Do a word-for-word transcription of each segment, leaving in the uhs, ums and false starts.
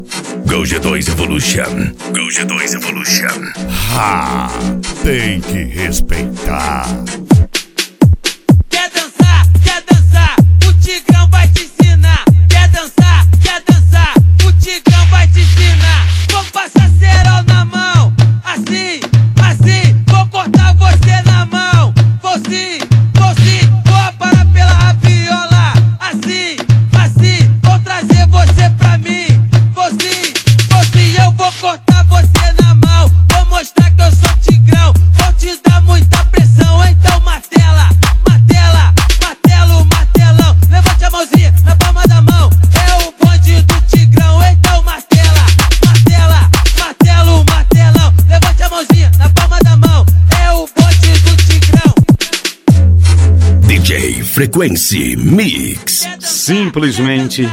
Go G dois Evolution. Go G dois Evolution. Ha! Tem que respeitar. Quer dançar? Quer dançar? O Tigrão vai te ensinar. Quer dançar? Quer dançar? O Tigrão vai te ensinar. Vou passar cerol na mão. Assim, assim. Vou cortar você na mão. Vou sim, vou sim. Vou parar pela rabiola. Assim, assim. Vou trazer você pra mim. Vou sim, vou sim. Eu vou cortar você na mão. Vou mostrar que eu sou Tigrão. Vou te dar muita pressão. Então martela, martela, martelo, martelão. Levante a mãozinha na palma da mão. É o bonde do Tigrão. Então martela, martela, martelo, martelão. Levante a mãozinha na palma da mão. É o bonde do Tigrão. D J Frequency Mix. Simplesmente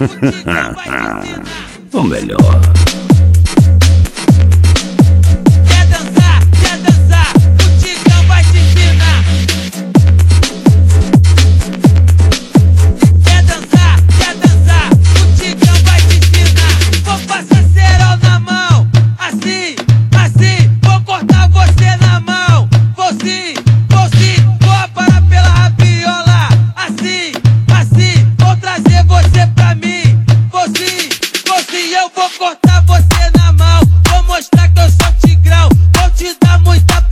o melhor. Quer dançar? Quer dançar? O Tigrão vai te ensinar. Quer dançar? Quer dançar? O Tigrão vai te ensinar. Vou passar cerol na mão. Assim, assim. Vou cortar você na mão. Vou sim, vou sim. Vou parar pela rabiola. Assim, assim. Vou trazer você pra mim. Vou sim, vou sim. Eu vou cortar você na mão. Vou mostrar que eu sou Tigrão. Vou te dar muita